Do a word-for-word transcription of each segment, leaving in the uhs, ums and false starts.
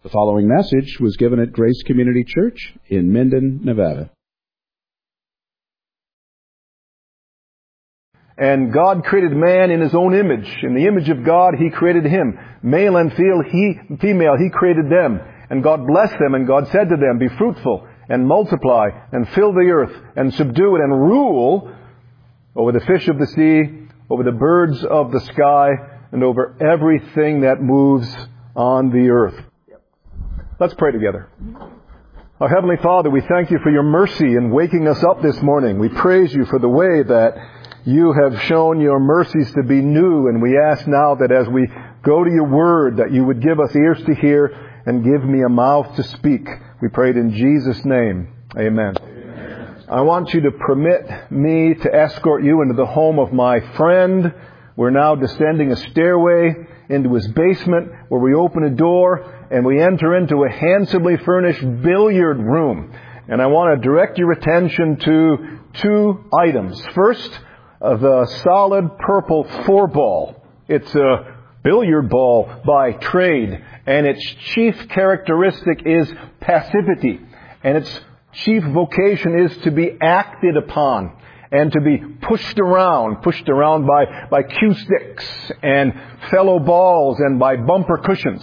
The following message was given at Grace Community Church in Minden, Nevada. And God created man in His own image. In the image of God, He created him. Male and female, He created them. And God blessed them, and God said to them, "Be fruitful, and multiply, and fill the earth, and subdue it, and rule over the fish of the sea, over the birds of the sky, and over everything that moves on the earth." Let's pray together. Our Heavenly Father, we thank You for Your mercy in waking us up this morning. We praise You for the way that You have shown Your mercies to be new, and we ask now that as we go to Your Word, that You would give us ears to hear and give me a mouth to speak. We pray it in Jesus' name. Amen. Amen. I want you to permit me to escort you into the home of my friend. We're now descending a stairway into his basement where we open a door and we enter into a handsomely furnished billiard room. And I want to direct your attention to two items. First, uh, the solid purple four ball. It's a billiard ball by trade, and its chief characteristic is passivity. And its chief vocation is to be acted upon and to be pushed around, pushed around by, by cue sticks and fellow balls and by bumper cushions.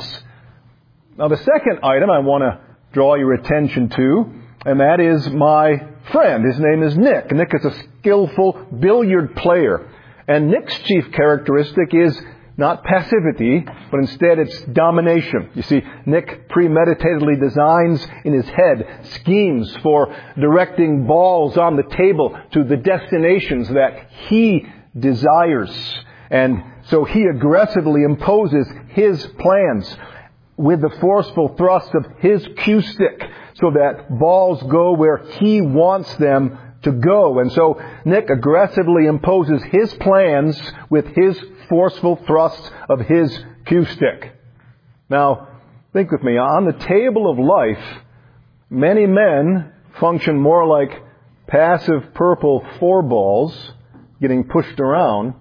Now, the second item I want to draw your attention to, and that is my friend. His name is Nick. Nick is a skillful billiard player. And Nick's chief characteristic is not passivity, but instead it's domination. You see, Nick premeditatedly designs in his head schemes for directing balls on the table to the destinations that he desires. And so he aggressively imposes his plans with the forceful thrust of his cue stick so that balls go where he wants them to go. And so Nick aggressively imposes his plans with his forceful thrusts of his cue stick. Now, think with me. On the table of life, many men function more like passive purple four balls getting pushed around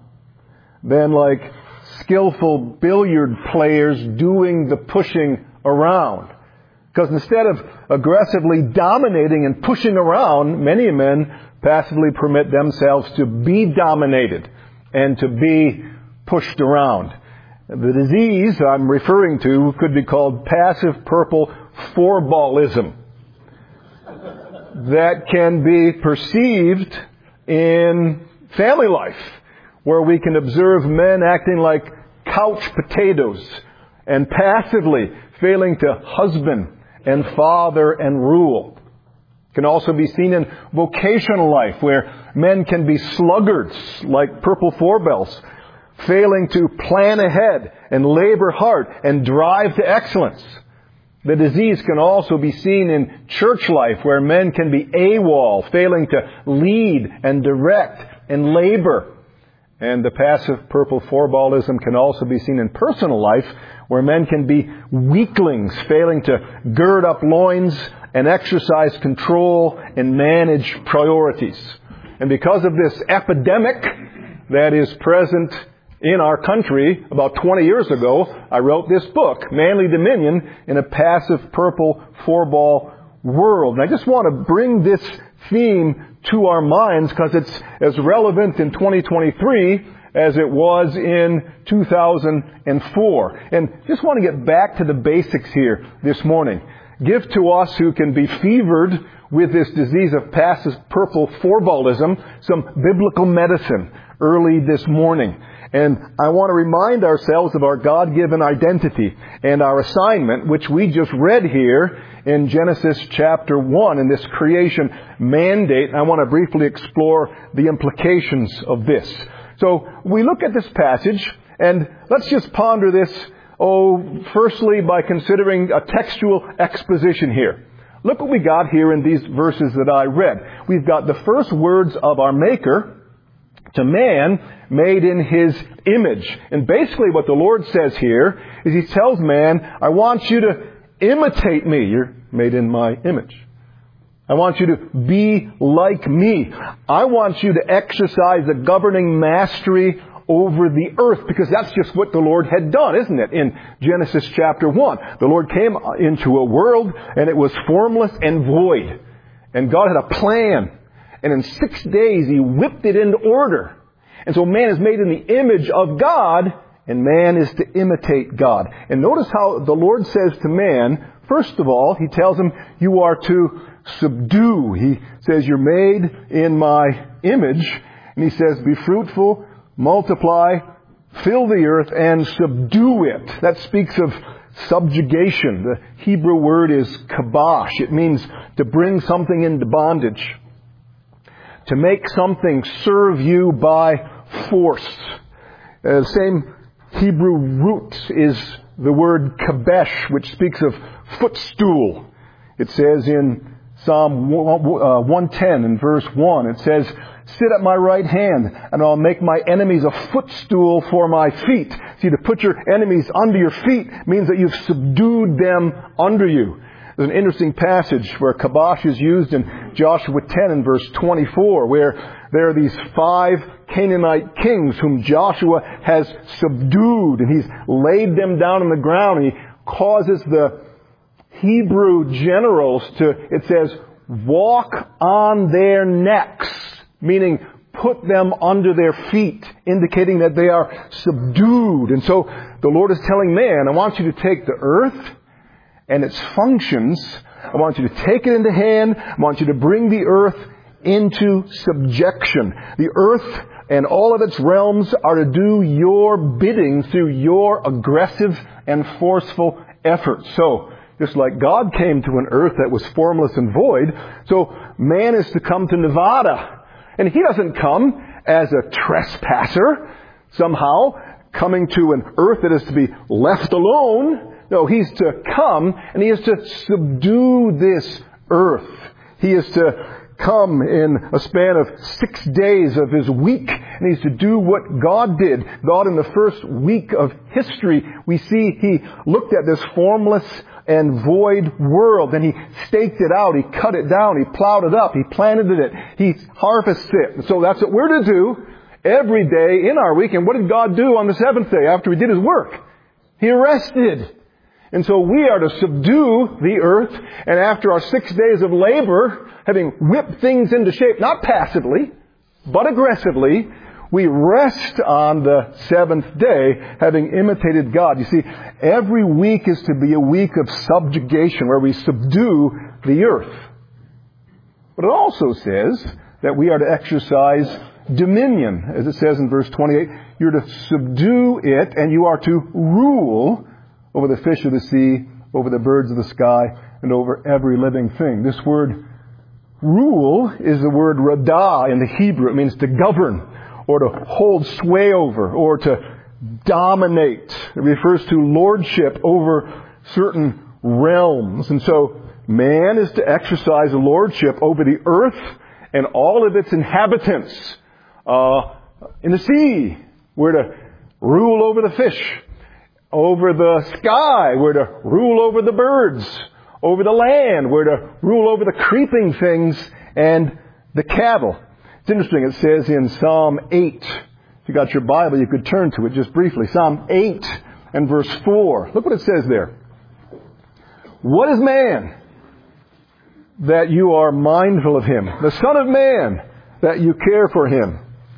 than like skillful billiard players doing the pushing around. Because instead of aggressively dominating and pushing around, many men passively permit themselves to be dominated and to be pushed around. The disease I'm referring to could be called passive purple four-ballism. That can be perceived in family life, where we can observe men acting like couch potatoes and passively failing to husband and father and rule. It can also be seen in vocational life, where men can be sluggards like purple four bells, failing to plan ahead and labor hard and drive to excellence. The disease can also be seen in church life, where men can be AWOL, failing to lead and direct and labor. And the passive purple four-ballism can also be seen in personal life, where men can be weaklings, failing to gird up loins and exercise control and manage priorities. And because of this epidemic that is present in our country, about twenty years ago, I wrote this book, Manly Dominion in a Passive Purple Four-Ball World. And I just want to bring this theme to our minds because it's as relevant in twenty twenty-three as it was in two thousand four. And just want to get back to the basics here this morning. Give to us who can be fevered with this disease of passive purple four-ballism some biblical medicine early this morning. And I want to remind ourselves of our God-given identity and our assignment, which we just read here in Genesis chapter one, in this creation mandate. I want to briefly explore the implications of this. So we look at this passage, and let's just ponder this, oh, firstly by considering a textual exposition here. Look what we got here in these verses that I read. We've got the first words of our Maker to man made in His image. And basically what the Lord says here is He tells man, I want you to imitate me. You're made in my image. I want you to be like me. I want you to exercise the governing mastery over the earth, because that's just what the Lord had done, isn't it? In Genesis chapter one, the Lord came into a world and it was formless and void. And God had a plan. And in six days He whipped it into order. And so man is made in the image of God, and man is to imitate God. And notice how the Lord says to man, first of all, He tells him, you are to subdue. He says, you're made in my image. And He says, be fruitful, multiply, fill the earth, and subdue it. That speaks of subjugation. The Hebrew word is kabosh. It means to bring something into bondage. To make something serve you by force. Uh, the same Hebrew root is the word kabesh, which speaks of footstool. It says in Psalm one ten in verse one, it says, sit at my right hand, and I'll make my enemies a footstool for my feet. See, to put your enemies under your feet means that you've subdued them under you. There's an interesting passage where kabosh is used in Joshua ten in verse twenty-four, where there are these five Canaanite kings whom Joshua has subdued, and he's laid them down on the ground, and he causes the Hebrew generals to, it says, walk on their necks, meaning put them under their feet, indicating that they are subdued. And so the Lord is telling man, I want you to take the earth and its functions, I want you to take it into hand, I want you to bring the earth into subjection. The earth and all of its realms are to do your bidding through your aggressive and forceful efforts. So, just like God came to an earth that was formless and void, so man is to come to Nevada. And he doesn't come as a trespasser, somehow coming to an earth that is to be left alone. No, he's to come and he is to subdue this earth. He is to come in a span of six days of his week, and he's to do what God did. God, in the first week of history, we see He looked at this formless and void world, and He staked it out, He cut it down, He plowed it up, He planted it, He harvested it. And so that's what we're to do every day in our week. And what did God do on the seventh day after He did His work? He rested. And so we are to subdue the earth, and after our six days of labor, having whipped things into shape, not passively, but aggressively, we rest on the seventh day, having imitated God. You see, every week is to be a week of subjugation, where we subdue the earth. But it also says that we are to exercise dominion. As it says in verse twenty-eight, you're to subdue it, and you are to rule over the fish of the sea, over the birds of the sky, and over every living thing. This word rule is the word radah in the Hebrew. It means to govern, or to hold sway over, or to dominate. It refers to lordship over certain realms. And so man is to exercise lordship over the earth and all of its inhabitants. Uh, in the sea, we're to rule over the fish. Over the sky, we're to rule over the birds. Over the land, we're to rule over the creeping things and the cattle. It's interesting, it says in Psalm eight, if you got your Bible, you could turn to it just briefly. Psalm eight and verse four. Look what it says there. What is man that you are mindful of him? The Son of Man that you care for him.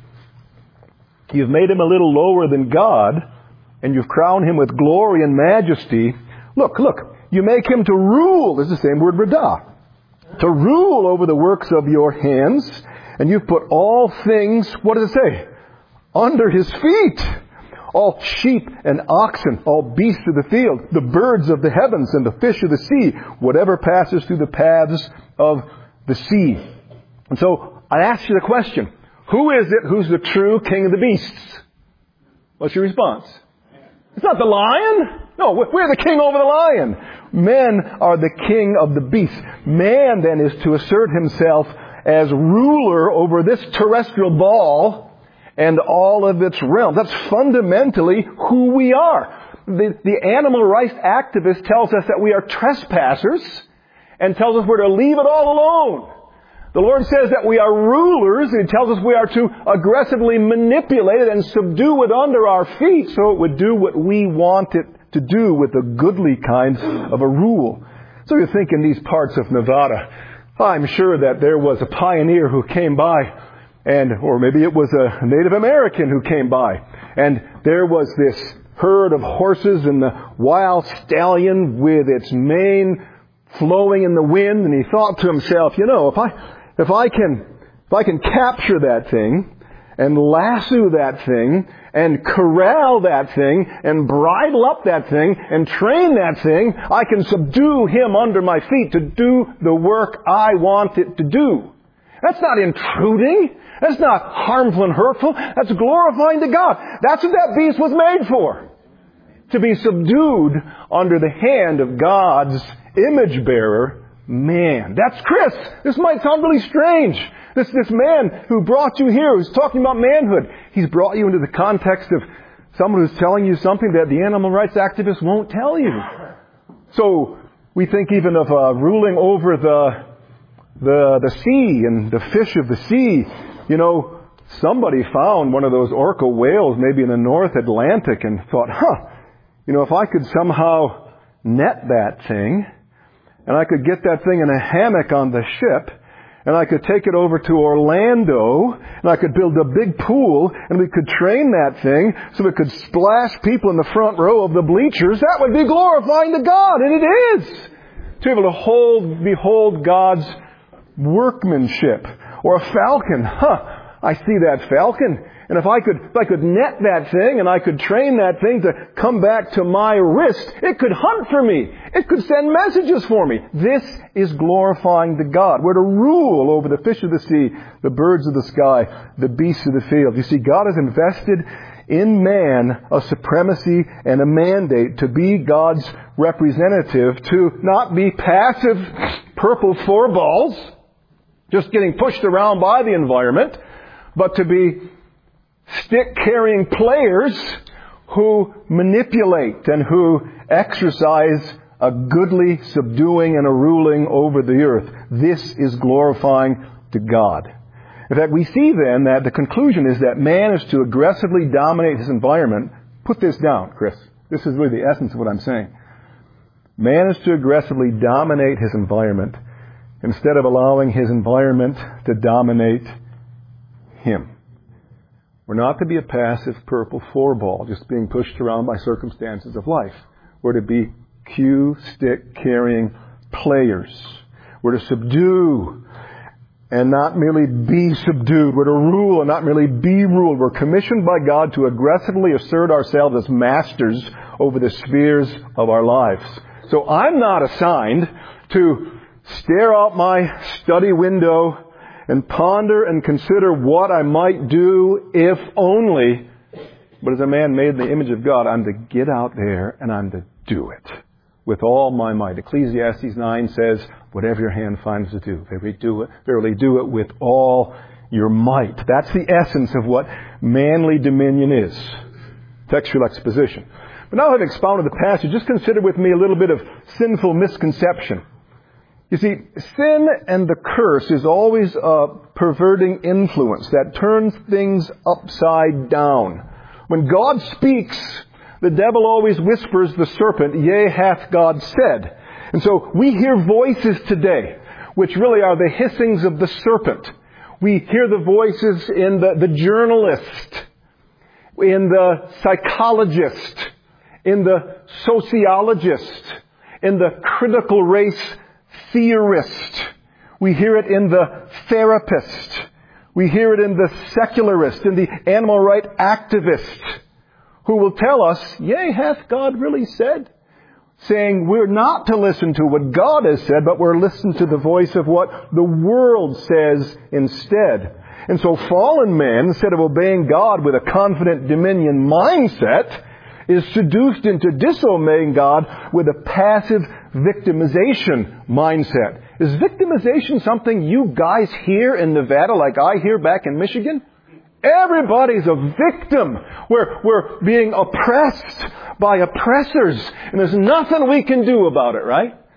You've made him a little lower than God, and you've crowned him with glory and majesty. Look, look, you make him to rule. This is the same word, radah. To rule over the works of your hands. And you've put all things, what does it say? Under his feet. All sheep and oxen, all beasts of the field, the birds of the heavens and the fish of the sea, whatever passes through the paths of the sea. And so I ask you the question, who is it who's the true king of the beasts? What's your response? It's not the lion. No, we're the king over the lion. Men are the king of the beasts. Man then is to assert himself as ruler over this terrestrial ball and all of its realms. That's fundamentally who we are. The, the animal rights activist tells us that we are trespassers and tells us we're to leave it all alone. The Lord says that we are rulers, and He tells us we are to aggressively manipulate it and subdue it under our feet so it would do what we want it to do with the goodly kinds of a rule. So you think in these parts of Nevada, I'm sure that there was a pioneer who came by, and or maybe it was a Native American who came by, and there was this herd of horses and the wild stallion with its mane flowing in the wind, and he thought to himself, you know, if I if I can if I can capture that thing and lasso that thing and corral that thing and bridle up that thing and train that thing, I can subdue him under my feet to do the work I want it to do. That's not intruding. That's not harmful and hurtful. That's glorifying to God. That's what that beast was made for. To be subdued under the hand of God's image bearer, man. That's Chris. This might sound really strange. This, this man who brought you here, who's talking about manhood, he's brought you into the context of someone who's telling you something that the animal rights activists won't tell you. So we think even of uh, ruling over the, the, the sea and the fish of the sea. You know, somebody found one of those orca whales maybe in the North Atlantic and thought, huh, you know, if I could somehow net that thing, and I could get that thing in a hammock on the ship, and I could take it over to Orlando, and I could build a big pool, and we could train that thing so it could splash people in the front row of the bleachers, that would be glorifying to God, and it is. To be able to hold, behold God's workmanship. Or a falcon. Huh, I see that falcon. And if I could, if I could net that thing and I could train that thing to come back to my wrist, it could hunt for me. It could send messages for me. This is glorifying to God. We're to rule over the fish of the sea, the birds of the sky, the beasts of the field. You see, God has invested in man a supremacy and a mandate to be God's representative, to not be passive purple four balls, just getting pushed around by the environment, but to be stick-carrying players who manipulate and who exercise a goodly subduing and a ruling over the earth. This is glorifying to God. In fact, we see then that the conclusion is that man is to aggressively dominate his environment. Put this down, Chris. This is really the essence of what I'm saying. Man is to aggressively dominate his environment instead of allowing his environment to dominate him. We're not to be a passive purple four ball, just being pushed around by circumstances of life. We're to be cue stick carrying players. We're to subdue and not merely be subdued. We're to rule and not merely be ruled. We're commissioned by God to aggressively assert ourselves as masters over the spheres of our lives. So I'm not assigned to stare out my study window and ponder and consider what I might do if only. But as a man made in the image of God, I'm to get out there and I'm to do it with all my might. Ecclesiastes nine says, whatever your hand finds to do, verily do it, verily do it with all your might. That's the essence of what manly dominion is. Textual exposition. But now having expounded the passage, just consider with me a little bit of sinful misconception. You see, sin and the curse is always a perverting influence that turns things upside down. When God speaks, the devil always whispers the serpent, yea, hath God said. And so we hear voices today, which really are the hissings of the serpent. We hear the voices in the, the journalist, in the psychologist, in the sociologist, in the critical race theorist. We hear it in the therapist. We hear it in the secularist, in the animal rights activist, who will tell us, yea, hath God really said? Saying we're not to listen to what God has said, but we're listening to the voice of what the world says instead. And so fallen man, instead of obeying God with a confident dominion mindset, is seduced into disobeying God with a passive victimization mindset. Is victimization something you guys hear in Nevada like I hear back in Michigan? Everybody's a victim. We're, we're being oppressed by oppressors, and there's nothing we can do about it, right?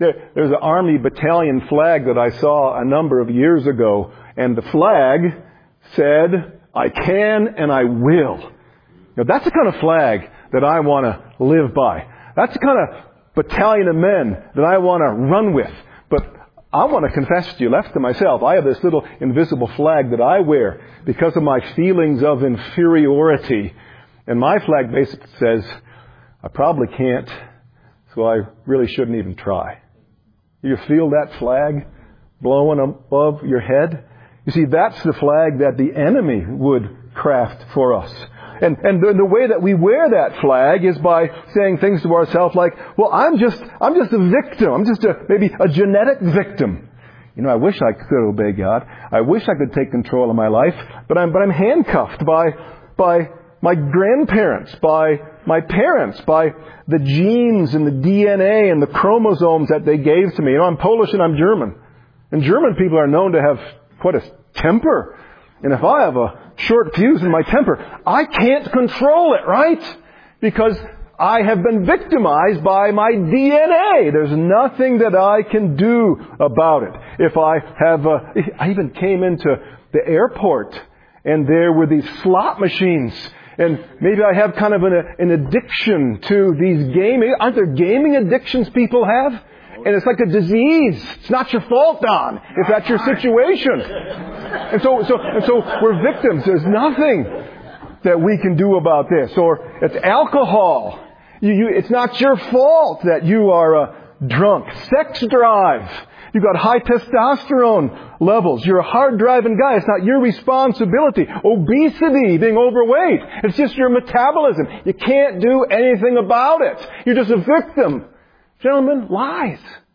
There, there's an Army battalion flag that I saw a number of years ago, and the flag said, I can and I will. Now, that's the kind of flag that I want to live by. That's the kind of battalion of men that I want to run with. But I want to confess to you, left to myself, I have this little invisible flag that I wear because of my feelings of inferiority. And my flag basically says, I probably can't, so I really shouldn't even try. You feel that flag blowing above your head? You see, that's the flag that the enemy would craft for us. And, and the, the way that we wear that flag is by saying things to ourselves like, well, I'm just, I'm just a victim. I'm just a, maybe a genetic victim. You know, I wish I could obey God. I wish I could take control of my life, but I'm, but I'm handcuffed by, by my grandparents, by my parents, by the genes and the D N A and the chromosomes that they gave to me. You know, I'm Polish and I'm German. And German people are known to have quite a temper. And if I have a short fuse in my temper, I can't control it, right? Because I have been victimized by my D N A. There's nothing that I can do about it. If I have a, I even came into the airport and there were these slot machines. And maybe I have kind of an, an addiction to these gaming. Aren't there gaming addictions people have? And it's like a disease. It's not your fault, Don, if that's your situation. And so, so, and so we're victims. There's nothing that we can do about this. Or it's alcohol. You, you, it's not your fault that you are uh, drunk. Sex drive. You've got high testosterone levels. You're a hard-driving guy. It's not your responsibility. Obesity, being overweight. It's just your metabolism. You can't do anything about it. You're just a victim. Gentlemen, lies.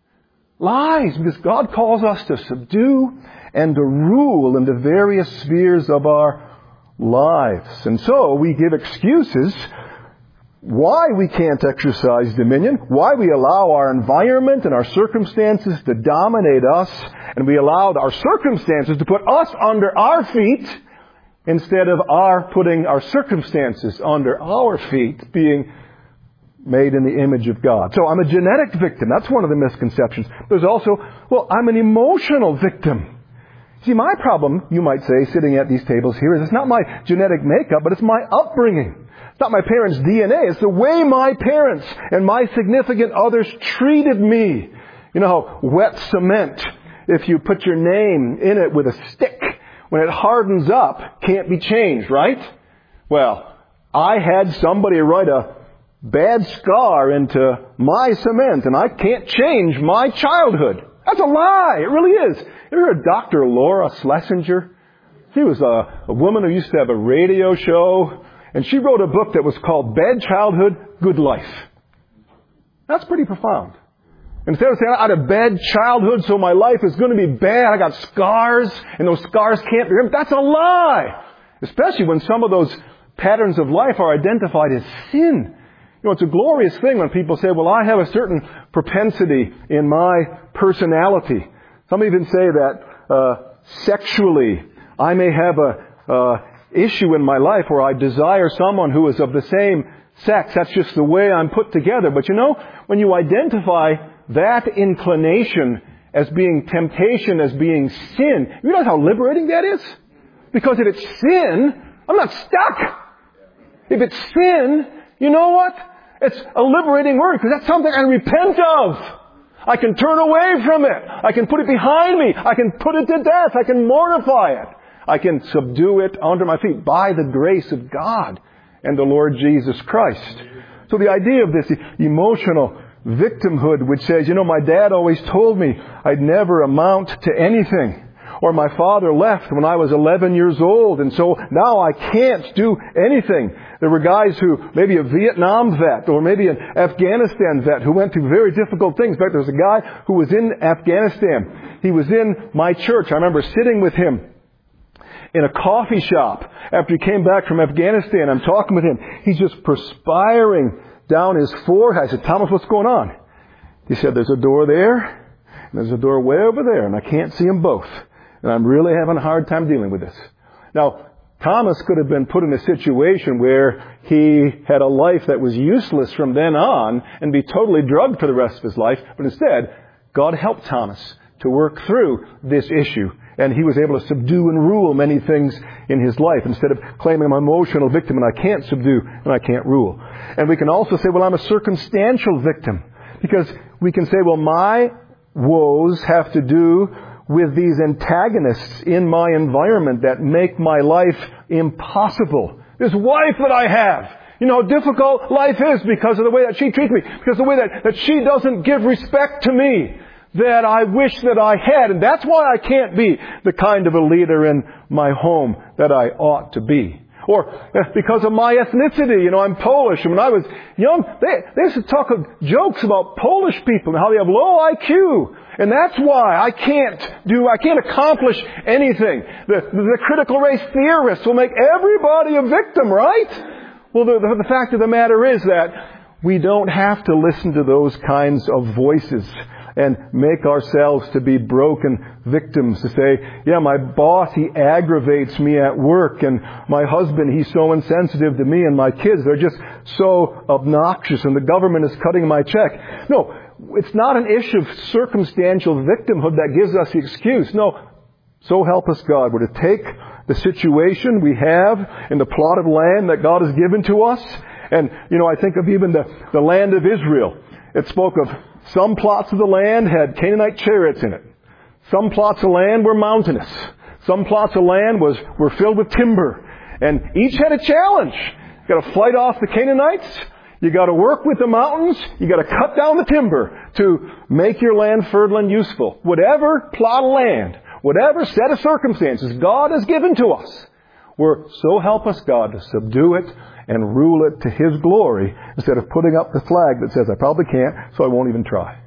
Lies. Because God calls us to subdue and to rule in the various spheres of our lives. And so we give excuses why we can't exercise dominion, why we allow our environment and our circumstances to dominate us, and we allowed our circumstances to put us under our feet instead of our putting our circumstances under our feet, being made in the image of God. So I'm a genetic victim. That's one of the misconceptions. There's also, well, I'm an emotional victim. See, my problem, you might say, sitting at these tables here, is it's not my genetic makeup, but it's my upbringing. It's not my parents' D N A. It's the way my parents and my significant others treated me. You know how wet cement, if you put your name in it with a stick, when it hardens up, can't be changed, right? Well, I had somebody write a bad scar into my cement, and I can't change my childhood. That's a lie. It really is. You ever heard of Doctor Laura Schlesinger? She was a, a woman who used to have a radio show, and she wrote a book that was called Bad Childhood, Good Life. That's pretty profound. Instead of saying, I had a bad childhood, so my life is going to be bad, I got scars, and those scars can't be removed. That's a lie. Especially when some of those patterns of life are identified as sin. You know, it's a glorious thing when people say, well, I have a certain propensity in my personality. Some even say that uh, sexually, I may have a uh, issue in my life where I desire someone who is of the same sex. That's just the way I'm put together. But you know, when you identify that inclination as being temptation, as being sin, you realize how liberating that is? Because if it's sin, I'm not stuck. If it's sin, you know what? It's a liberating word because that's something I repent of. I can turn away from it. I can put it behind me. I can put it to death. I can mortify it. I can subdue it under my feet by the grace of God and the Lord Jesus Christ. So the idea of this emotional victimhood, which says, you know, my dad always told me I'd never amount to anything. Or my father left when I was eleven years old, and so now I can't do anything. There were guys who, maybe a Vietnam vet, or maybe an Afghanistan vet, who went through very difficult things. In fact, there was a guy who was in Afghanistan. He was in my church. I remember sitting with him in a coffee shop after he came back from Afghanistan. I'm talking with him. He's just perspiring down his forehead. I said, Thomas, what's going on? He said, there's a door there, and there's a door way over there, and I can't see them both. And I'm really having a hard time dealing with this. Now, Thomas could have been put in a situation where he had a life that was useless from then on and be totally drugged for the rest of his life. But instead, God helped Thomas to work through this issue. And he was able to subdue and rule many things in his life instead of claiming I'm an emotional victim and I can't subdue and I can't rule. And we can also say, well, I'm a circumstantial victim. Because we can say, well, my woes have to do with these antagonists in my environment that make my life impossible. This wife that I have, you know how difficult life is because of the way that she treats me, because of the way that, that she doesn't give respect to me that I wish that I had. And that's why I can't be the kind of a leader in my home that I ought to be. Or because of my ethnicity, you know, I'm Polish. And when I was young, they, they used to talk of jokes about Polish people and how they have low I Q. And that's why I can't do, I can't accomplish anything. The, the critical race theorists will make everybody a victim, right? Well, the, the, the fact of the matter is that we don't have to listen to those kinds of voices and make ourselves to be broken victims to say, yeah, my boss, he aggravates me at work, and my husband, he's so insensitive to me, and my kids, they're just so obnoxious, and the government is cutting my check. No, it's not an issue of circumstantial victimhood that gives us the excuse. No, so help us God. We're to take the situation we have in the plot of land that God has given to us, and, you know, I think of even the, the land of Israel. It spoke of some plots of the land had Canaanite chariots in it. Some plots of land were mountainous. Some plots of land was were filled with timber. And each had a challenge. You got to fight off the Canaanites. You got to work with the mountains. You got to cut down the timber to make your land fertile and useful. Whatever plot of land, whatever set of circumstances God has given to us, we're so help us God to subdue it and rule it to His glory instead of putting up the flag that says, I probably can't, so I won't even try.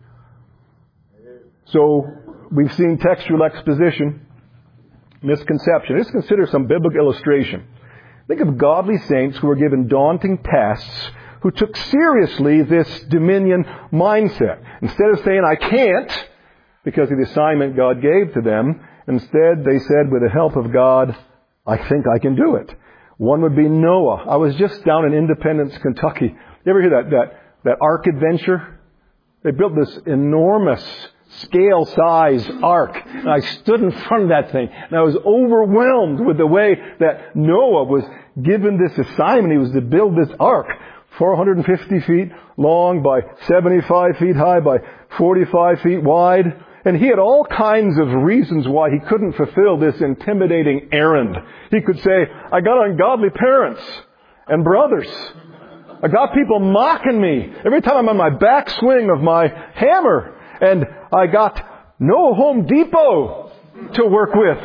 So, we've seen textual exposition, misconception. Let's consider some biblical illustration. Think of godly saints who were given daunting tasks, who took seriously this dominion mindset. Instead of saying, I can't, because of the assignment God gave to them, instead they said, with the help of God, I think I can do it. One would be Noah. I was just down in Independence, Kentucky. You ever hear that, that, that Ark adventure? They built this enormous scale-size ark. And I stood in front of that thing, and I was overwhelmed with the way that Noah was given this assignment. He was to build this ark, four hundred fifty feet long by seventy-five feet high by forty-five feet wide. And he had all kinds of reasons why he couldn't fulfill this intimidating errand. He could say, I got ungodly parents and brothers. I got people mocking me every time I'm on my backswing of my hammer. And I got no Home Depot to work with.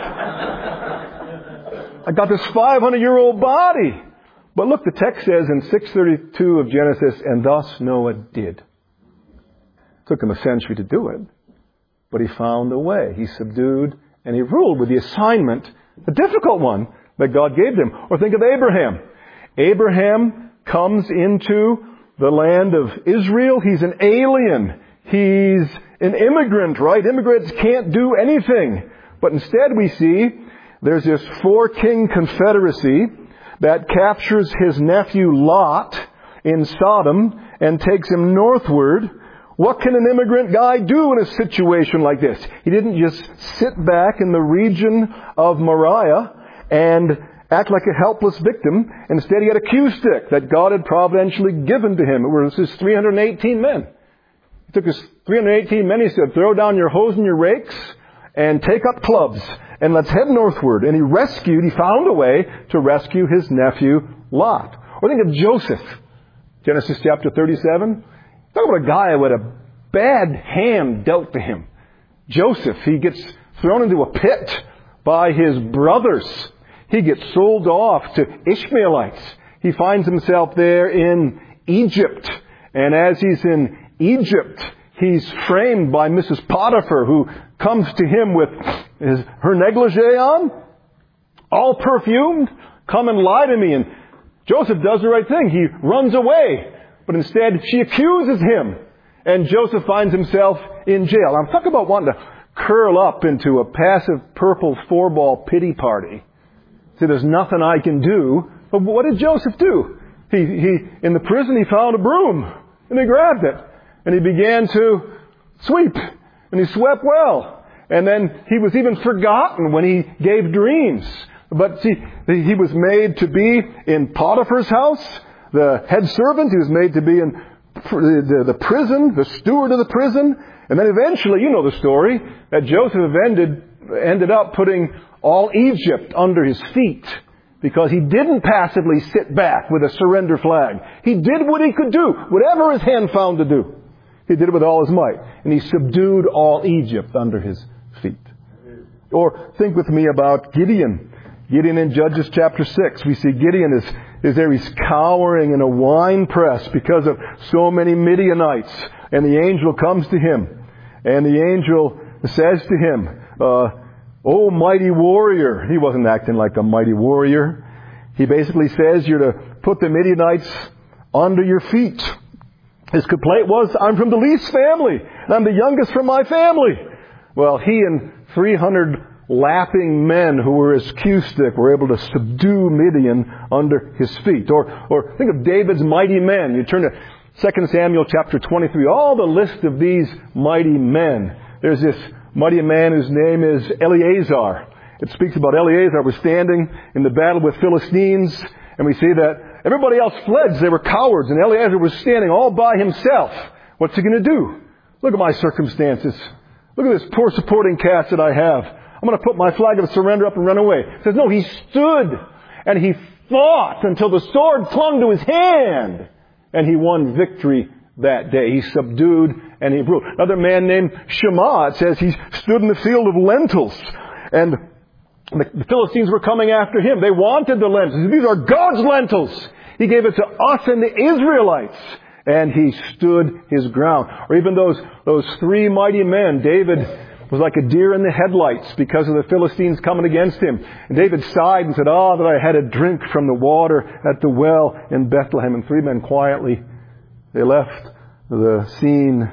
I got this five hundred year old body. But look, the text says in six thirty-two of Genesis, and thus Noah did. It took him a century to do it. But he found a way. He subdued and he ruled with the assignment, a difficult one, that God gave him. Or think of Abraham. Abraham comes into the land of Israel. He's an alien. He's an immigrant, right? Immigrants can't do anything. But instead we see there's this four-king confederacy that captures his nephew Lot in Sodom and takes him northward. What can an immigrant guy do in a situation like this? He didn't just sit back in the region of Moriah and act like a helpless victim. Instead, he had a cue stick that God had providentially given to him. It was his three hundred eighteen men. He took his three hundred eighteen men, he said, throw down your hoes and your rakes and take up clubs and let's head northward. And he rescued, he found a way to rescue his nephew Lot. Or think of Joseph. Genesis chapter thirty-seven. Talk about a guy with a bad hand dealt to him. Joseph, he gets thrown into a pit by his brothers. He gets sold off to Ishmaelites. He finds himself there in Egypt. And as he's in Egypt, he's framed by Missus Potiphar, who comes to him with his, her negligee on, all perfumed. Come and lie to me. And Joseph does the right thing. He runs away. But instead, she accuses him. And Joseph finds himself in jail. I'm talking about wanting to curl up into a passive purple four-ball pity party. See, there's nothing I can do. But what did Joseph do? He, he, in the prison, he found a broom. And he grabbed it. And he began to sweep. And he swept well. And then he was even forgotten when he gave dreams. But see, he was made to be in Potiphar's house, the head servant. He was made to be in the, the prison, the steward of the prison. And then eventually, you know the story, that Joseph ended, ended up putting all Egypt under his feet. Because he didn't passively sit back with a surrender flag. He did what he could do, whatever his hand found to do. He did it with all his might. And he subdued all Egypt under his feet. Or think with me about Gideon. Gideon in Judges chapter six. We see Gideon is, is there. He's cowering in a wine press because of so many Midianites. And the angel comes to him. And the angel says to him, uh, "Oh, mighty warrior." He wasn't acting like a mighty warrior. He basically says you're to put the Midianites under your feet. His complaint was, "I'm from the least family, and I'm the youngest from my family." Well, he and three hundred lapping men who were as cue stick were able to subdue Midian under his feet. Or, or think of David's mighty men. You turn to Second Samuel chapter twenty-three. All the list of these mighty men. There's this mighty man whose name is Eleazar. It speaks about Eleazar was standing in the battle with Philistines, and we see that everybody else fled. They were cowards, and Eleazar was standing all by himself. What's he going to do? Look at my circumstances. Look at this poor supporting cast that I have. I'm going to put my flag of surrender up and run away. He says, no, he stood, and he fought until the sword clung to his hand, and he won victory that day. He subdued and he ruled. Another man named Shammah, it says he stood in the field of lentils, and the Philistines were coming after him. They wanted the lentils. These are God's lentils. He gave it to us and the Israelites, and he stood his ground. Or even those those three mighty men. David was like a deer in the headlights because of the Philistines coming against him. And David sighed and said, "Oh, that I had a drink from the water at the well in Bethlehem." And three men quietly, they left the scene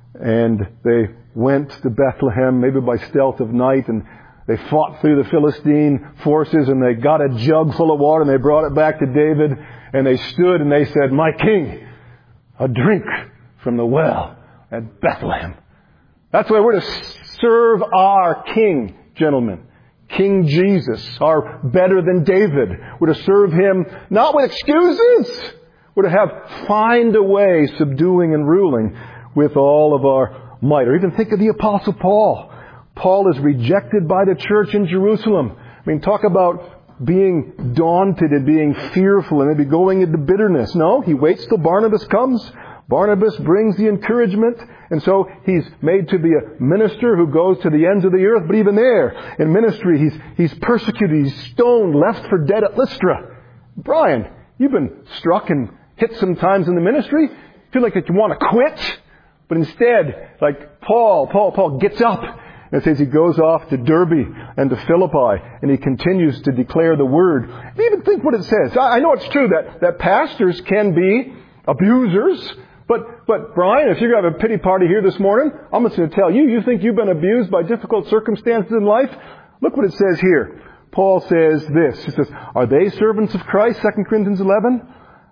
and they went to Bethlehem, maybe by stealth of night, and they fought through the Philistine forces, and they got a jug full of water, and they brought it back to David, and they stood and they said, "My king, a drink from the well at Bethlehem." That's why we're to serve our King, gentlemen. King Jesus, our better than David. We're to serve Him not with excuses. We're to have find a way subduing and ruling with all of our might. Or even think of the Apostle Paul. Paul is rejected by the church in Jerusalem. I mean, talk about being daunted and being fearful and maybe going into bitterness. No, he waits till Barnabas comes. Barnabas brings the encouragement, and so he's made to be a minister who goes to the ends of the earth. But even there, in ministry, he's he's persecuted, he's stoned, left for dead at Lystra. Brian, you've been struck and hit sometimes in the ministry. Feel like that you want to quit, but instead, like Paul, Paul, Paul gets up. And it says he goes off to Derbe and to Philippi, and he continues to declare the word. You even think what it says. I know it's true that, that pastors can be abusers, but, but Brian, if you're going to have a pity party here this morning, I'm just going to tell you, you think you've been abused by difficult circumstances in life? Look what it says here. Paul says this. He says, are they servants of Christ? Second Corinthians eleven.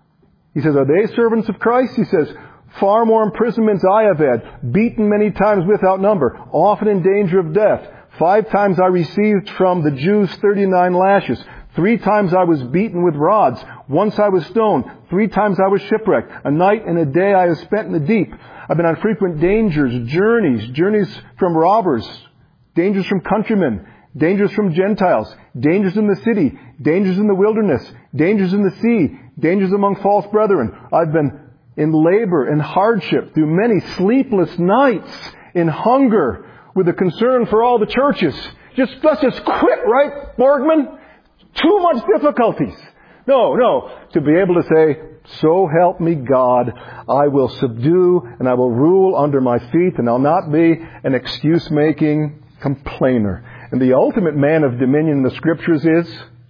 He says, are they servants of Christ? He says, far more imprisonments I have had, beaten many times without number, often in danger of death. Five times I received from the Jews thirty-nine lashes. Three times I was beaten with rods. Once I was stoned. Three times I was shipwrecked. A night and a day I have spent in the deep. I've been on frequent dangers, journeys, journeys from robbers, dangers from countrymen, dangers from Gentiles, dangers in the city, dangers in the wilderness, dangers in the sea, dangers among false brethren. I've been in labor and hardship through many sleepless nights, in hunger, with a concern for all the churches. Just, let's just quit, right, Borgman? Too much difficulties. No, no. To be able to say, so help me God, I will subdue and I will rule under my feet, and I'll not be an excuse-making complainer. And the ultimate man of dominion in the Scriptures is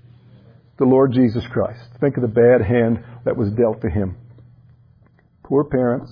the Lord Jesus Christ. Think of the bad hand that was dealt to Him. Poor parents.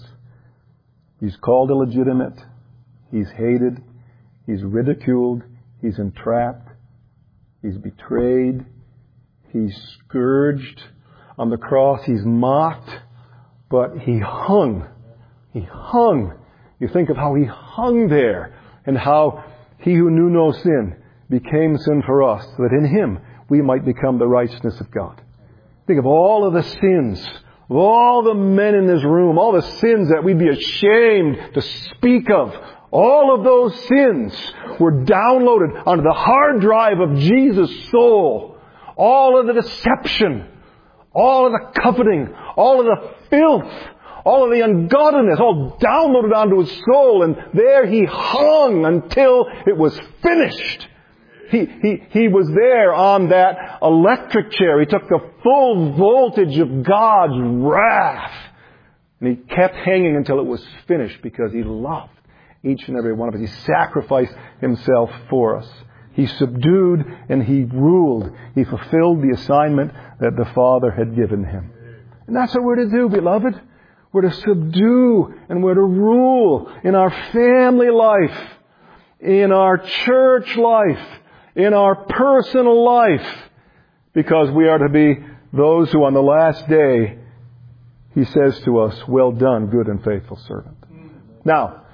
He's called illegitimate. He's hated. He's ridiculed. He's entrapped. He's betrayed. He's scourged. On the cross, He's mocked. But He hung. He hung You think of how He hung there and how He who knew no sin became sin for us, so that in Him we might become the righteousness of God. Think of all of the sins, of all the men in this room, all the sins that we'd be ashamed to speak of. All of those sins were downloaded onto the hard drive of Jesus' soul. All of the deception, all of the coveting, all of the filth, all of the ungodliness, all downloaded onto His soul. And there He hung until it was finished. He, he, he was there on that electric chair. He took the full voltage of God's wrath. And He kept hanging until it was finished because He loved each and every one of us. He sacrificed Himself for us. He subdued and He ruled. He fulfilled the assignment that the Father had given Him. And that's what we're to do, beloved. We're to subdue and we're to rule in our family life, in our church life, in our personal life, because we are to be those who on the last day, He says to us, well done, good and faithful servant. Now,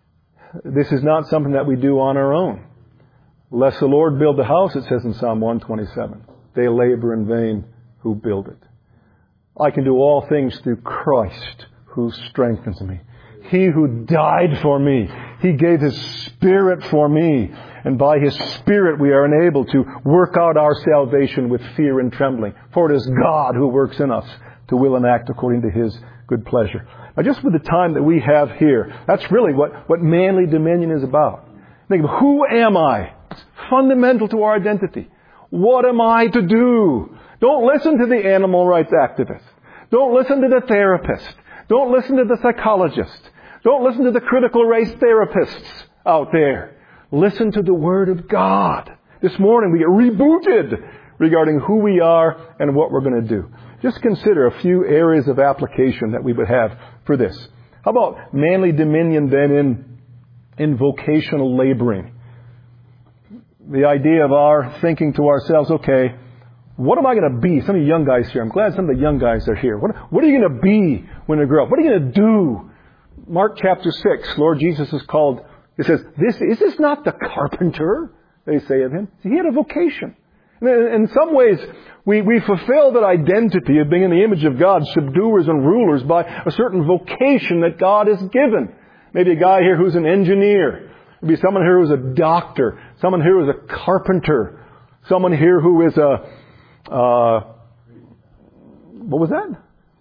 this is not something that we do on our own. Lest the Lord build the house, it says in Psalm one twenty-seven, they labor in vain who build it. I can do all things through Christ who strengthens me. He who died for me. He gave His Spirit for me. And by His Spirit we are enabled to work out our salvation with fear and trembling. For it is God who works in us to will and act according to His good pleasure. Now just with the time that we have here, that's really what, what manly dominion is about. Think of, who am I? It's fundamental to our identity. What am I to do? Don't listen to the animal rights activist. Don't listen to the therapist. Don't listen to the psychologist. Don't listen to the critical race therapists out there. Listen to the Word of God. This morning we get rebooted regarding who we are and what we're going to do. Just consider a few areas of application that we would have for this. How about manly dominion then in, in vocational laboring? The idea of our thinking to ourselves, okay, what am I going to be? Some of you young guys here, I'm glad some of the young guys are here. What, what are you going to be when you grow up? What are you going to do? Mark chapter six, Lord Jesus is called, He says, this, is this not the carpenter? They say of Him. He had a vocation. And in some ways, we, we fulfill that identity of being in the image of God, subduers and rulers, by a certain vocation that God has given. Maybe a guy here who's an engineer. Maybe someone here who's a doctor. Someone here who's a carpenter. Someone here who is a, uh, what was that?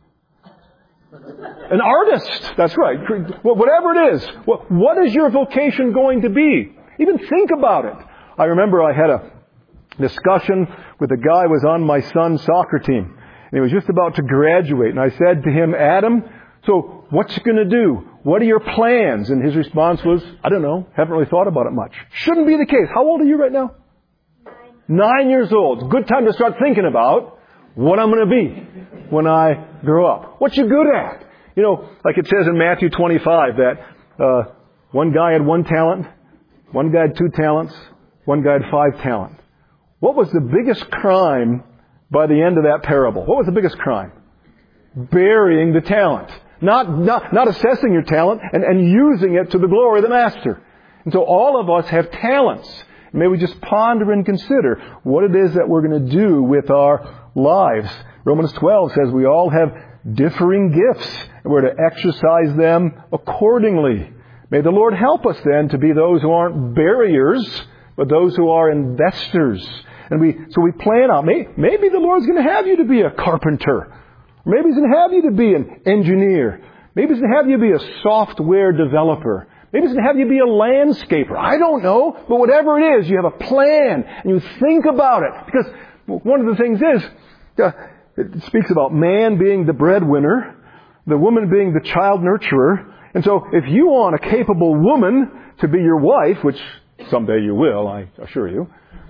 An artist. That's right. Whatever it is. What is your vocation going to be? Even think about it. I remember I had a discussion with a guy who was on my son's soccer team. And he was just about to graduate. And I said to him, Adam, so what's you going to do? What are your plans? And his response was, I don't know. Haven't really thought about it much. Shouldn't be the case. How old are you right now? Nine. Nine years old. Good time to start thinking about what I'm going to be when I grow up. What you good at? You know, like it says in Matthew twenty-five that uh, one guy had one talent, one guy had two talents, one guy had five talents. What was the biggest crime by the end of that parable? What was the biggest crime? Burying the talent. Not, not, not assessing your talent and, and using it to the glory of the Master. And so all of us have talents. May we just ponder and consider what it is that we're going to do with our lives. Romans twelve says we all have differing gifts, and we're to exercise them accordingly. May the Lord help us then to be those who aren't barriers, but those who are investors. And we, so we plan out, may, maybe the Lord's going to have you to be a carpenter. Maybe He's going to have you to be an engineer. Maybe He's going to have you be a software developer. Maybe He's going to have you be a landscaper. I don't know. But whatever it is, you have a plan and you think about it. Because one of the things is, uh, it speaks about man being the breadwinner, the woman being the child nurturer. And so if you want a capable woman to be your wife, which someday you will, I assure you,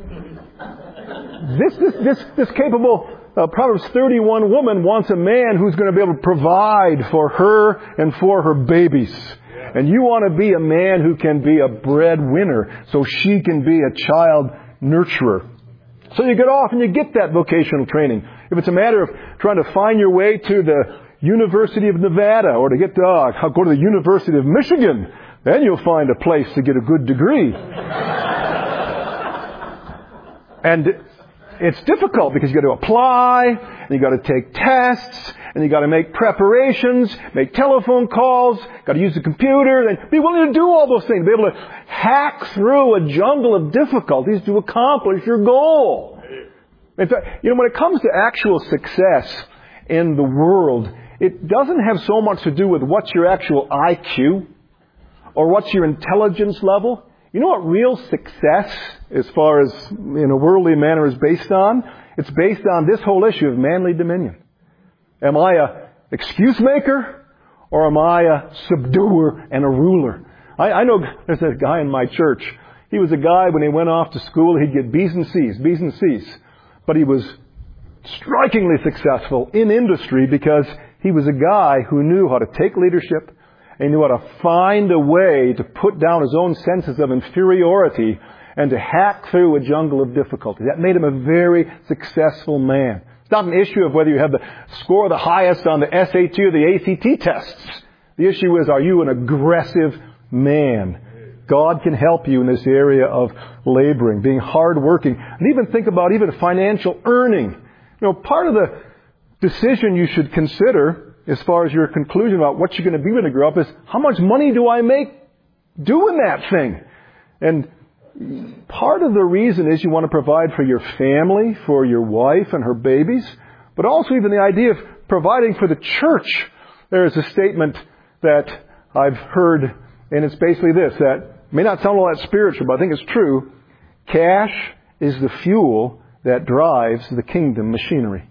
this, this, this, this capable uh, Proverbs thirty-one woman wants a man who's going to be able to provide for her and for her babies. And you want to be a man who can be a breadwinner so she can be a child nurturer. So you get off and you get that vocational training. If it's a matter of trying to find your way to the University of Nevada or to get to, uh, go to the University of Michigan, Then you'll find a place to get a good degree. And it's difficult because you've got to apply, and you've got to take tests, and you've got to make preparations, make telephone calls, got to use the computer, and be willing to do all those things, be able to hack through a jungle of difficulties to accomplish your goal. In fact, you know, when it comes to actual success in the world, it doesn't have so much to do with what's your actual I Q or what's your intelligence level. You know what real success, as far as in a worldly manner, is based on? It's based on this whole issue of manly dominion. Am I a excuse maker, or am I a subduer and a ruler? I, I know there's a guy in my church. He was a guy, when he went off to school, he'd get B's and C's, B's and C's. But he was strikingly successful in industry because he was a guy who knew how to take leadership, and he knew how to find a way to put down his own senses of inferiority and to hack through a jungle of difficulty. That made him a very successful man. It's not an issue of whether you have the score the highest on the S A T or the A C T tests. The issue is, are you an aggressive man? God can help you in this area of laboring, being hardworking, and even think about even financial earning. You know, part of the decision you should consider as far as your conclusion about what you're going to be when you grow up is, how much money do I make doing that thing? And part of the reason is you want to provide for your family, for your wife and her babies, but also even the idea of providing for the church. There is a statement that I've heard, and it's basically this, that may not sound all that spiritual, but I think it's true. Cash is the fuel that drives the kingdom machinery.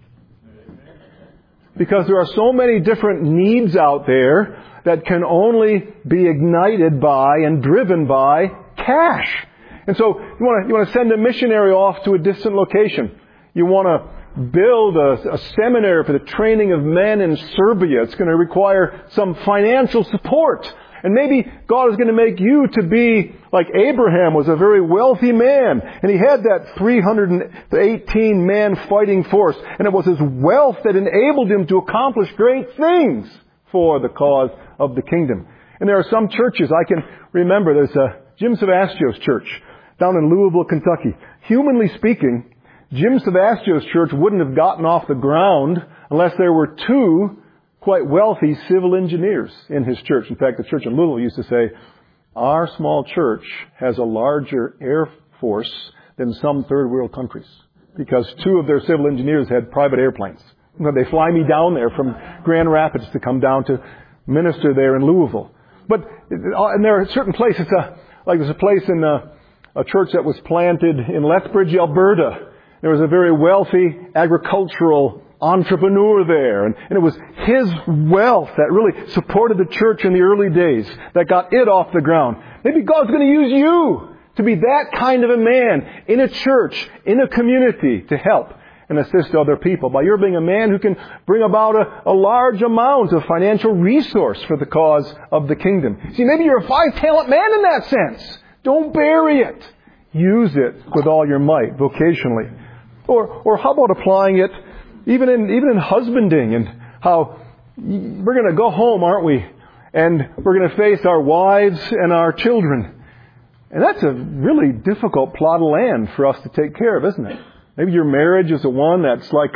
Because there are so many different needs out there that can only be ignited by and driven by cash. And so you want to, you want to send a missionary off to a distant location. You want to build a, a seminary for the training of men in Serbia. It's going to require some financial support. And maybe God is going to make you to be like Abraham was a very wealthy man. And he had that three hundred eighteen man fighting force. And it was his wealth that enabled him to accomplish great things for the cause of the kingdom. And there are some churches I can remember. There's a Jim Savastio's church down in Louisville, Kentucky. Humanly speaking, Jim Savastio's church wouldn't have gotten off the ground unless there were two quite wealthy civil engineers in his church. In fact, the church in Louisville used to say, our small church has a larger air force than some third world countries, because two of their civil engineers had private airplanes. They fly me down there from Grand Rapids to come down to minister there in Louisville. But and there are certain places, uh, like there's a place in uh, a church that was planted in Lethbridge, Alberta. There was a very wealthy agricultural entrepreneur there, and, and it was his wealth that really supported the church in the early days that got it off the ground. Maybe God's going to use you to be that kind of a man in a church, in a community, to help and assist other people by your being a man who can bring about a, a large amount of financial resource for the cause of the kingdom. See, maybe you're a five-talent man in that sense. Don't bury it. Use it with all your might, vocationally. Or, or how about applying it Even in even in husbanding, and how we're going to go home, aren't we? And we're going to face our wives and our children. And that's a really difficult plot of land for us to take care of, isn't it? Maybe your marriage is the one that's like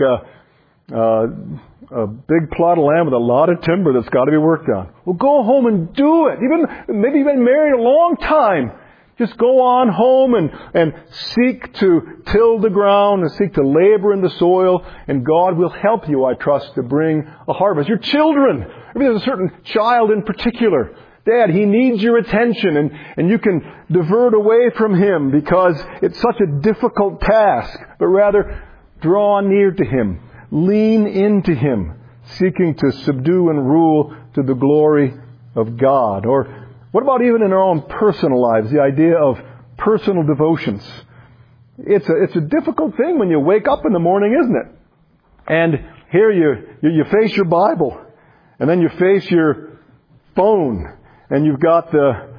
a, a, a big plot of land with a lot of timber that's got to be worked on. Well, go home and do it. Even maybe you've been married a long time. Just go on home and, and seek to till the ground and seek to labor in the soil, and God will help you, I trust, to bring a harvest. Your children, maybe there's a certain child in particular. Dad, he needs your attention, and, and you can divert away from him because it's such a difficult task, but rather draw near to him, lean into him, seeking to subdue and rule to the glory of God. Or what about even in our own personal lives, the idea of personal devotions? It's a, it's a difficult thing when you wake up in the morning, isn't it? And here you, you, you face your Bible, and then you face your phone, and you've got the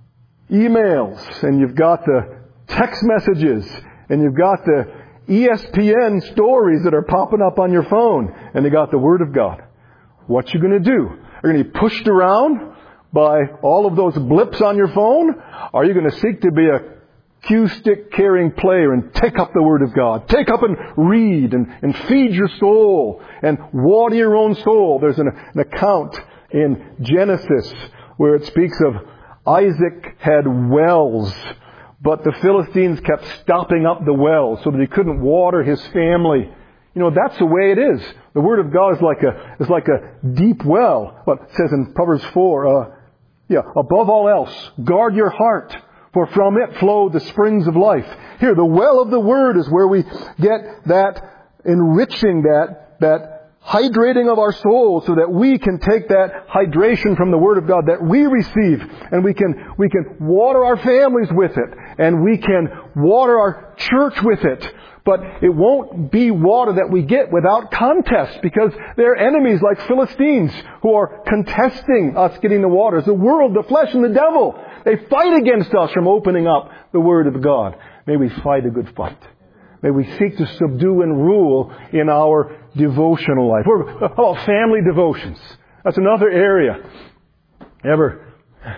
emails, and you've got the text messages, and you've got the E S P N stories that are popping up on your phone, and you got the Word of God. What you going to do? Are you going to be pushed around by all of those blips on your phone? Are you going to seek to be a cue-stick carrying player and take up the Word of God? Take up and read and, and feed your soul and water your own soul. There's an, an account in Genesis where it speaks of Isaac had wells, but the Philistines kept stopping up the wells so that he couldn't water his family. You know, that's the way it is. The Word of God is like a is like a deep well. What it says in Proverbs four, uh, yeah, above all else, guard your heart, for from it flow the springs of life. Here, the well of the Word is where we get that enriching, that that hydrating of our soul, so that we can take that hydration from the Word of God that we receive, and we can we can water our families with it, and we can water our church with it. But it won't be water that we get without contest, because there are enemies like Philistines who are contesting us getting the water. It's the world, the flesh, and the devil. They fight against us from opening up the Word of God. May we fight a good fight. May we seek to subdue and rule in our devotional life. How about family devotions? That's another area. Ever,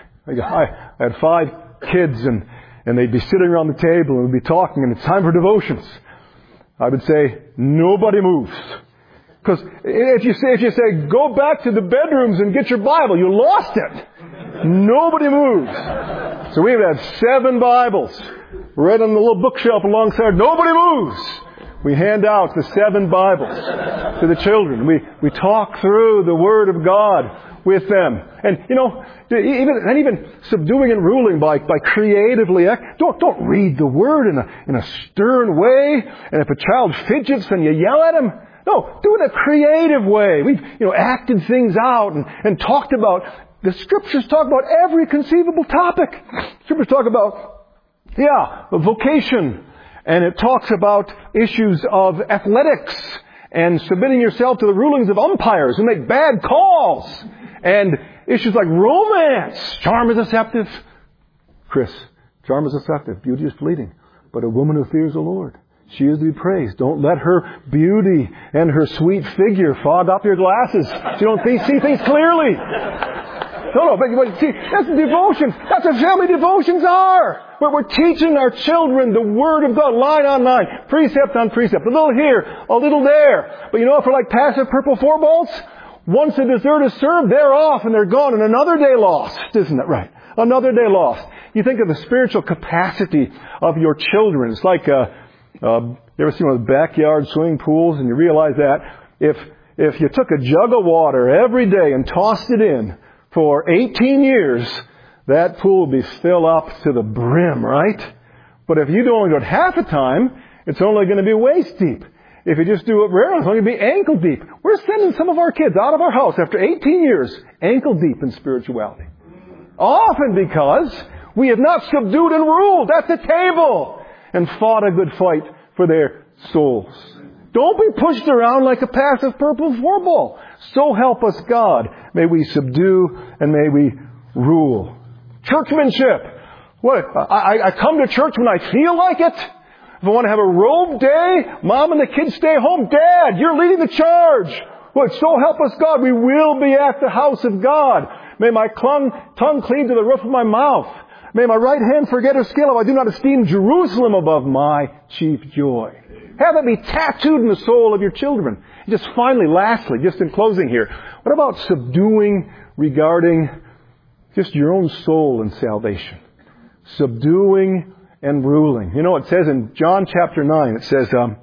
I had five kids, and, and they'd be sitting around the table, and we'd be talking, and it's time for devotions. I would say, nobody moves. Because if you say, if you say, go back to the bedrooms and get your Bible, you lost it. Nobody moves. So we've had seven Bibles right on the little bookshelf alongside. Nobody moves. We hand out the seven Bibles to the children. We we talk through the Word of God with them. And, you know, even and even subduing and ruling by, by creatively, don't don't read the Word in a in a stern way. And if a child fidgets, then you yell at him. No, do it in a creative way. We've, you know, acted things out and, and talked about, the Scriptures talk about every conceivable topic. Scriptures talk about, yeah, vocation. And it talks about issues of athletics and submitting yourself to the rulings of umpires who make bad calls. And issues like romance. Charm is deceptive. Chris, charm is deceptive. Beauty is fleeting. But a woman who fears the Lord, she is to be praised. Don't let her beauty and her sweet figure fog up your glasses so you don't see, see things clearly. No, no, but, but see, that's devotion. That's what family devotions are. Where we're teaching our children the Word of God, line on line, precept on precept. A little here, a little there. But you know, if we're like passive purple four balls, once the dessert is served, they're off and they're gone, and another day lost. Isn't that right? Another day lost. You think of the spiritual capacity of your children. It's like, uh, uh, you ever seen one of the backyard swimming pools, and you realize that if if you took a jug of water every day and tossed it in for eighteen years, that pool will be filled up to the brim, right? But if you do only do it half the time, it's only going to be waist deep. If you just do it rarely, it's only going to be ankle deep. We're sending some of our kids out of our house after eighteen years, ankle deep in spirituality. Often because we have not subdued and ruled at the table and fought a good fight for their souls. Don't be pushed around like a passive purple four ball. So help us God. May we subdue and may we rule. Churchmanship. What? I, I come to church when I feel like it. If I want to have a robe day, Mom and the kids stay home. Dad, you're leading the charge. What? So help us God. We will be at the house of God. May my tongue, tongue cleave to the roof of my mouth. May my right hand forget her skill if I do not esteem Jerusalem above my chief joy. Have it be tattooed in the soul of your children. And just finally, lastly, just in closing here, what about subduing regarding just your own soul and salvation? Subduing and ruling. You know, it says in John chapter nine, it says, um,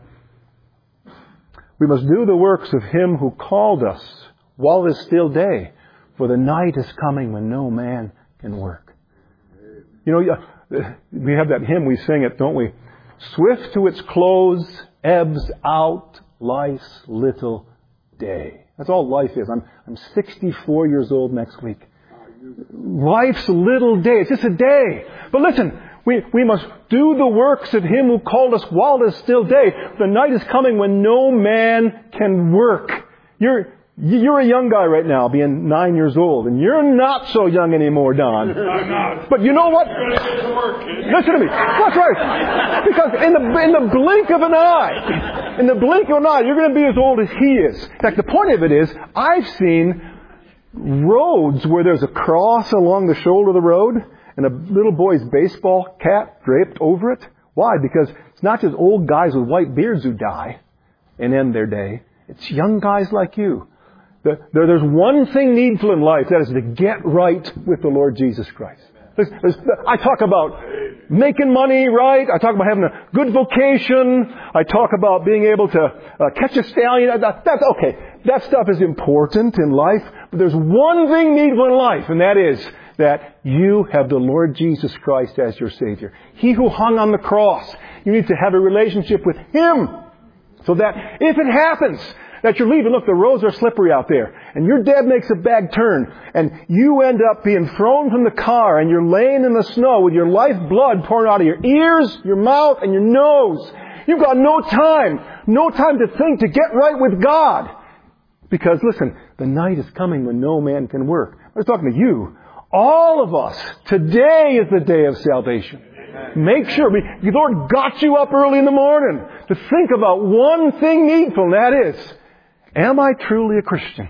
we must do the works of Him who called us while it is still day, for the night is coming when no man can work. You know, we have that hymn, we sing it, don't we? Swift to its close ebbs out life's little day. That's all life is. I'm I'm sixty-four years old next week. Life's little day. It's just a day. But listen, we, we must do the works of Him who called us while it is still day. The night is coming when no man can work. You're You're a young guy right now, being nine years old, and you're not so young anymore, Don. I'm not. But you know what? Work, Listen to me. That's right. Because in the in the blink of an eye, in the blink of an eye, you're going to be as old as He is. In fact, the point of it is, I've seen roads where there's a cross along the shoulder of the road and a little boy's baseball cap draped over it. Why? Because it's not just old guys with white beards who die and end their day. It's young guys like you. The, there, there's one thing needful in life, that is to get right with the Lord Jesus Christ. There's, there's, I talk about making money right. I talk about having a good vocation. I talk about being able to uh, catch a stallion. That, that's okay. That stuff is important in life. But there's one thing needful in life, and that is that you have the Lord Jesus Christ as your Savior. He who hung on the cross. You need to have a relationship with Him. So that if it happens that you're leaving, look, the roads are slippery out there, and your dad makes a bad turn, and you end up being thrown from the car, and you're laying in the snow with your life blood pouring out of your ears, your mouth, and your nose. You've got no time, no time to think, to get right with God. Because, listen, the night is coming when no man can work. I was talking to you. All of us, today is the day of salvation. Make sure, we, the Lord got you up early in the morning to think about one thing needful, and that is, am I truly a Christian?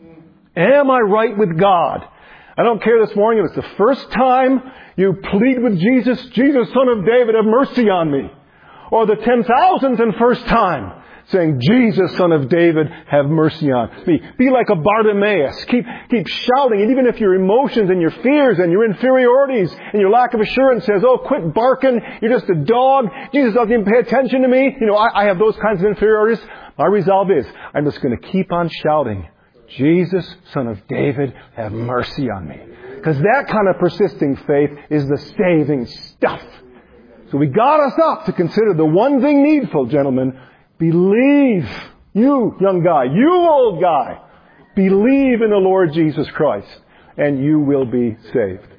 Am I right with God? I don't care this morning if it's the first time you plead with Jesus, Jesus, Son of David, have mercy on me. Or the ten thousandth and first time saying, Jesus, Son of David, have mercy on me. Be like a Bartimaeus. Keep, keep shouting. And even if your emotions and your fears and your inferiorities and your lack of assurance says, oh, quit barking. You're just a dog. Jesus doesn't even pay attention to me. You know, I, I have those kinds of inferiorities. My resolve is, I'm just going to keep on shouting, Jesus, Son of David, have mercy on me. Because that kind of persisting faith is the saving stuff. So we got us up to consider the one thing needful, gentlemen. Believe. You, young guy, you, old guy, believe in the Lord Jesus Christ, and you will be saved.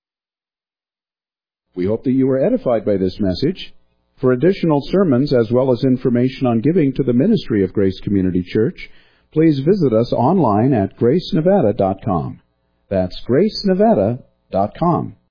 We hope that you were edified by this message. For additional sermons as well as information on giving to the ministry of Grace Community Church, please visit us online at grace nevada dot com. That's grace nevada dot com.